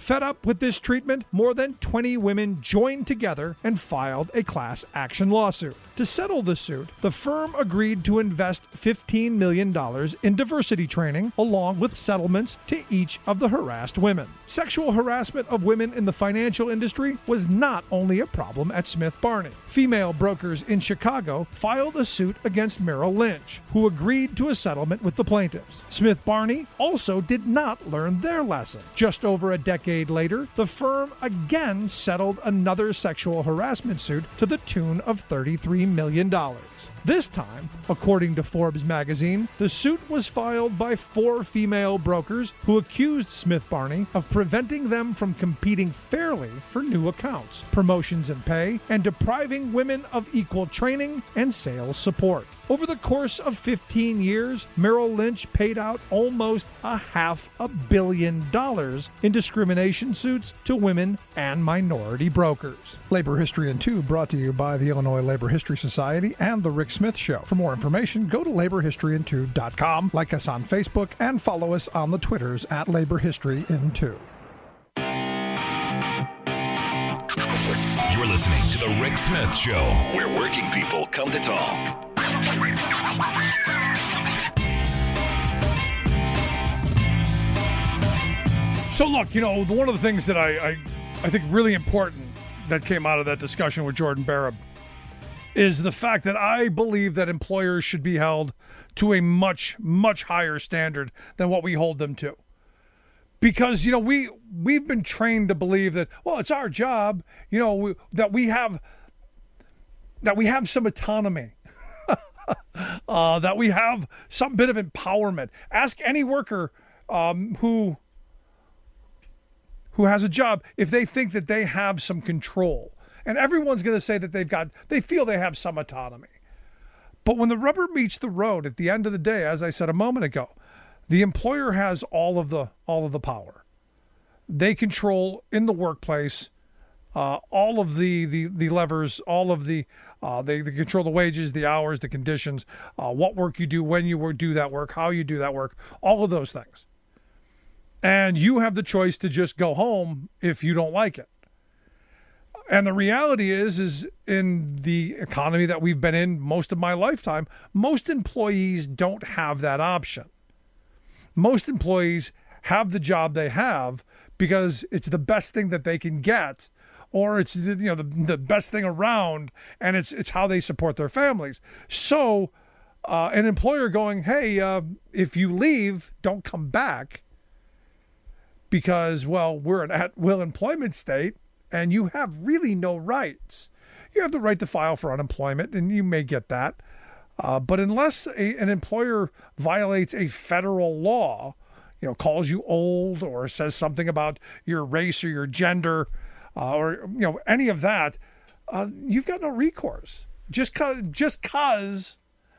Fed up with this treatment, more than 20 women joined together and filed a class action lawsuit. To settle the suit, the firm agreed to invest $15 million in diversity training, along with settlements to each of the harassed women. Sexual harassment of women in the financial industry was not only a problem at Smith Barney. Female brokers in Chicago filed a suit against Merrill Lynch, who agreed to a settlement with the plaintiffs. Smith Barney also did not learn their lesson. Just over a decade later, the firm again settled another sexual harassment suit to the tune of $33 million. This time, according to Forbes magazine, the suit was filed by 4 female brokers who accused Smith Barney of preventing them from competing fairly for new accounts, promotions and pay, and depriving women of equal training and sales support. Over the course of 15 years, Merrill Lynch paid out almost $500 million in discrimination suits to women and minority brokers. Labor History in 2 brought to you by the Illinois Labor History Society and The Rick Smith Show. For more information, go to laborhistoryin2.com, like us on Facebook, and follow us on the Twitters at Labor History in 2. You're listening to The Rick Smith Show, where working people come to talk. So look, one of the things that I think really important that came out of that discussion with Jordan Barab is the fact that I believe that employers should be held to a much, much higher standard than what we hold them to. Because, we've been trained to believe that, well, it's our job, that we have some autonomy. That we have some bit of empowerment. Ask any worker who has a job if they think that they have some control. And everyone's going to say that they feel they have some autonomy. But when the rubber meets the road at the end of the day, as I said a moment ago, the employer has all of the power. They control in the workplace all of the levers, all of they control the wages, the hours, the conditions, what work you do, when you do that work, how you do that work, all of those things. And you have the choice to just go home if you don't like it. And the reality is in the economy that we've been in most of my lifetime, most employees don't have that option. Most employees have the job they have because it's the best thing that they can get, or it's the best thing around, and it's how they support their families. So an employer going, hey, if you leave, don't come back because, well, we're an at-will employment state and you have really no rights. You have the right to file for unemployment, and you may get that. But unless an employer violates a federal law, calls you old or says something about your race or your gender, or any of that, you've got no recourse. Just cause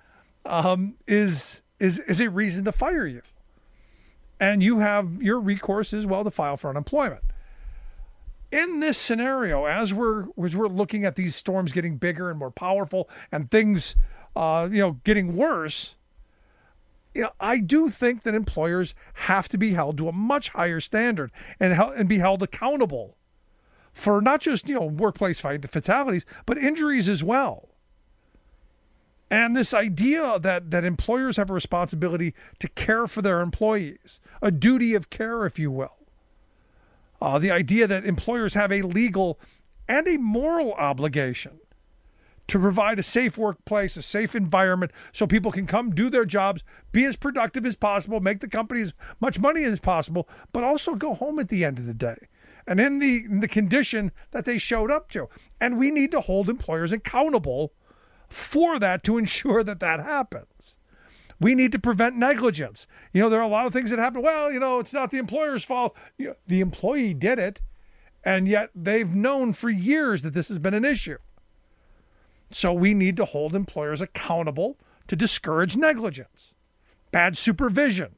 is a reason to fire you, and you have your recourse as well to file for unemployment. In this scenario, as we're looking at these storms getting bigger and more powerful, and things getting worse, I do think that employers have to be held to a much higher standard and be held accountable for not just, workplace fatalities, but injuries as well. And this idea that employers have a responsibility to care for their employees, a duty of care, if you will. The idea that employers have a legal and a moral obligation to provide a safe workplace, a safe environment, so people can come do their jobs, be as productive as possible, make the company as much money as possible, but also go home at the end of the day. And in the condition that they showed up to. And we need to hold employers accountable for that to ensure that happens. We need to prevent negligence. There are a lot of things that happen. Well, it's not the employer's fault. The employee did it, and yet they've known for years that this has been an issue. So we need to hold employers accountable to discourage negligence, bad supervision.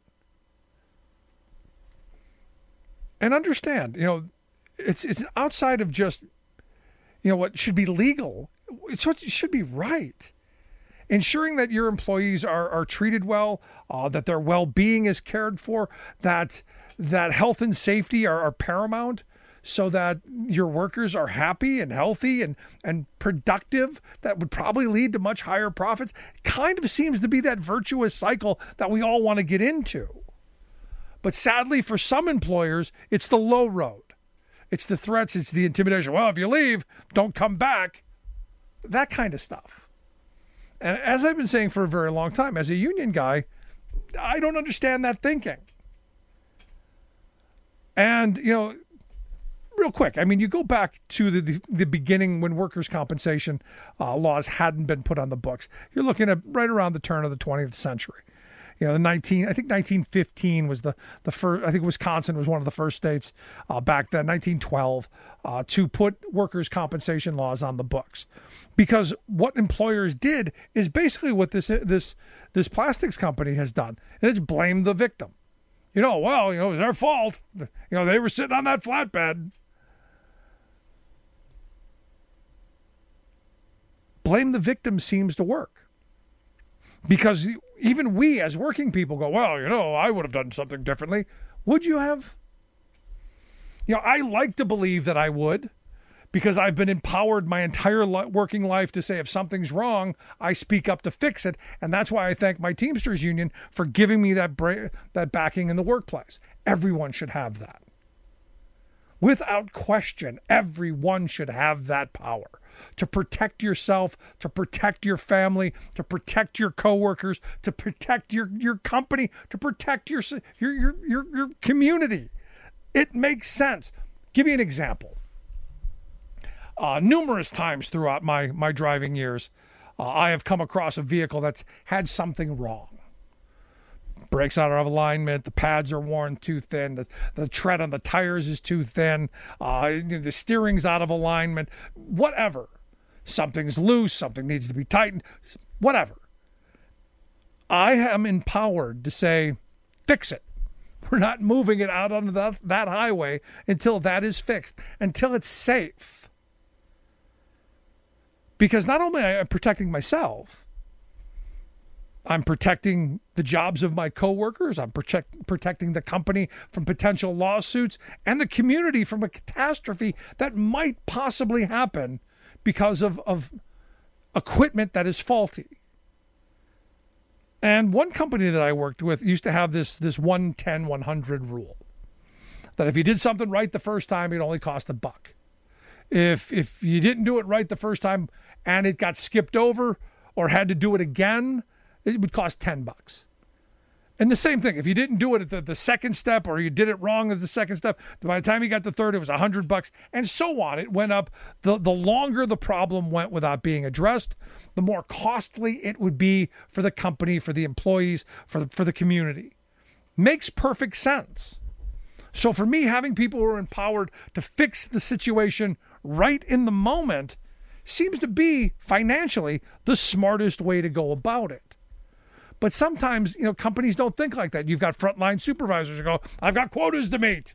And understand, it's outside of just, what should be legal. It's what should be right. Ensuring that your employees are treated well, that their well-being is cared for, that that health and safety are paramount so that your workers are happy and healthy and productive, that would probably lead to much higher profits. Kind of seems to be that virtuous cycle that we all want to get into. But sadly, for some employers, it's the low road. It's the threats, it's the intimidation. Well, if you leave, don't come back. That kind of stuff. And as I've been saying for a very long time, as a union guy, I don't understand that thinking. And, real quick, I mean, you go back to the beginning when workers' compensation laws hadn't been put on the books. You're looking at right around the turn of the 20th century. I think 1915 was the first. I think Wisconsin was one of the first states back then, 1912, to put workers' compensation laws on the books, because what employers did is basically what this plastics company has done, and it's blame the victim. It was their fault. They were sitting on that flatbed. Blame the victim seems to work, because even we as working people go, I would have done something differently. Would you have? I like to believe that I would, because I've been empowered my entire working life to say if something's wrong, I speak up to fix it. And that's why I thank my Teamsters union for giving me that backing in the workplace. Everyone should have that. Without question, everyone should have that power to protect yourself, to protect your family, to protect your coworkers, to protect your company, to protect your community. It makes sense. Give you an example. Numerous times throughout my driving years, I have come across a vehicle that's had something wrong. Brakes out of alignment, the pads are worn too thin, the tread on the tires is too thin, the steering's out of alignment, whatever. Something's loose, something needs to be tightened, whatever. I am empowered to say, fix it. We're not moving it out onto that highway until that is fixed, until it's safe. Because not only am I protecting myself, I'm protecting the jobs of my coworkers. I'm protecting the company from potential lawsuits and the community from a catastrophe that might possibly happen because of equipment that is faulty. And one company that I worked with used to have this 110-100 rule, that if you did something right the first time, it only cost $1. If you didn't do it right the first time and it got skipped over or had to do it again, it would cost $10. And the same thing, if you didn't do it at the second step, or you did it wrong at the second step, by the time you got to the third, it was $100, and so on. It went up. The longer the problem went without being addressed, the more costly it would be for the company, for the employees, for the community. Makes perfect sense. So for me, having people who are empowered to fix the situation right in the moment seems to be financially the smartest way to go about it. But sometimes, companies don't think like that. You've got frontline supervisors who go, I've got quotas to meet.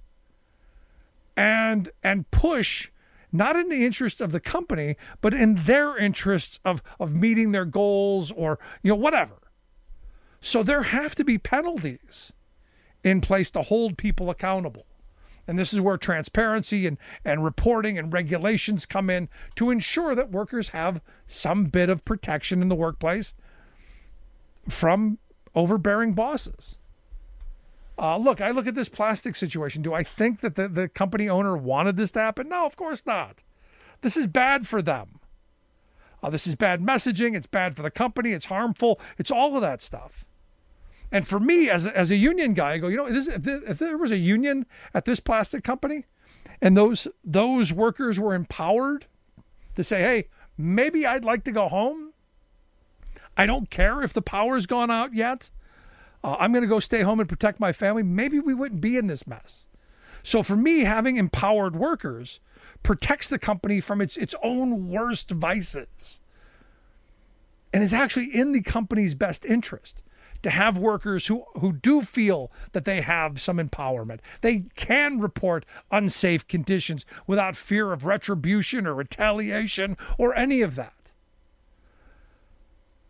And push, not in the interest of the company, but in their interests of meeting their goals or, whatever. So there have to be penalties in place to hold people accountable. And this is where transparency and reporting and regulations come in to ensure that workers have some bit of protection in the workplace from overbearing bosses. Look, I look at this plastic situation. Do I think that the company owner wanted this to happen? No, of course not. This is bad for them. This is bad messaging. It's bad for the company. It's harmful. It's all of that stuff. And for me, as a union guy, I go, if there was a union at this plastic company and those workers were empowered to say, hey, maybe I'd like to go home. I don't care if the power's gone out yet. I'm going to go stay home and protect my family. Maybe we wouldn't be in this mess. So for me, having empowered workers protects the company from its own worst vices, and is actually in the company's best interest to have workers who do feel that they have some empowerment. They can report unsafe conditions without fear of retribution or retaliation or any of that.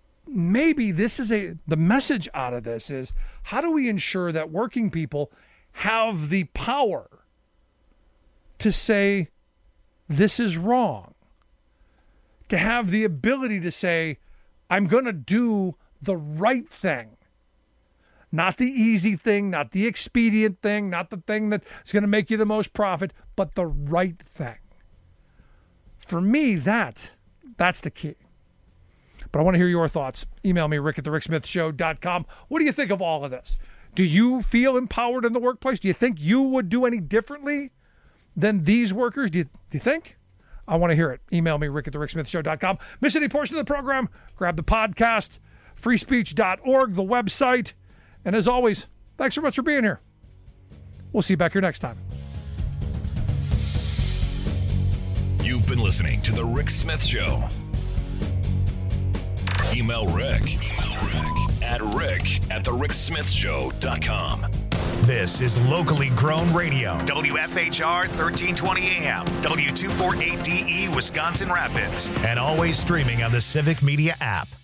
Maybe this is the message out of this is, how do we ensure that working people have the power to say, this is wrong. To have the ability to say, I'm going to do the right thing. Not the easy thing, not the expedient thing, not the thing that's going to make you the most profit, but the right thing. For me, that's the key. But I want to hear your thoughts. Email me, rick@thericksmithshow.com. What do you think of all of this? Do you feel empowered in the workplace? Do you think you would do any differently than these workers? Do you think? I want to hear it. Email me, rick@thericksmithshow.com. Miss any portion of the program? Grab the podcast, freespeech.org, the website. And as always, thanks so much for being here. We'll see you back here next time. You've been listening to The Rick Smith Show. Email Rick at rick@thericksmithshow.com. This is locally grown radio. WFHR 1320 AM, W248DE, Wisconsin Rapids. And always streaming on the Civic Media app.